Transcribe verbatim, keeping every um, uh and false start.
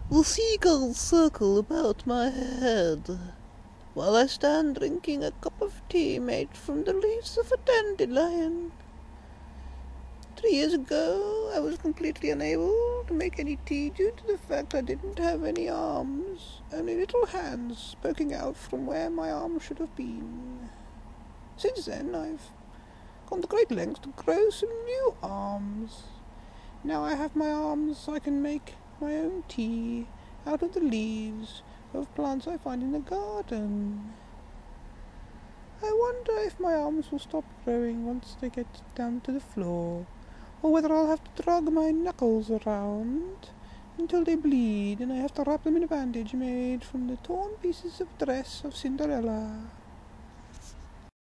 The seagulls circle about my head, while I stand drinking a cup of tea made from the leaves of a dandelion. Three years ago, I was completely unable to make any tea due to the fact I didn't have any arms, only little hands poking out from where my arms should have been. Since then, I've gone to great lengths to grow some new arms. Now I have my arms, so I can make my own tea out of the leaves of plants I find in the garden. I wonder if my arms will stop growing once they get down to the floor, or whether I'll have to drag my knuckles around until they bleed and I have to wrap them in a bandage made from the torn pieces of dress of Cinderella.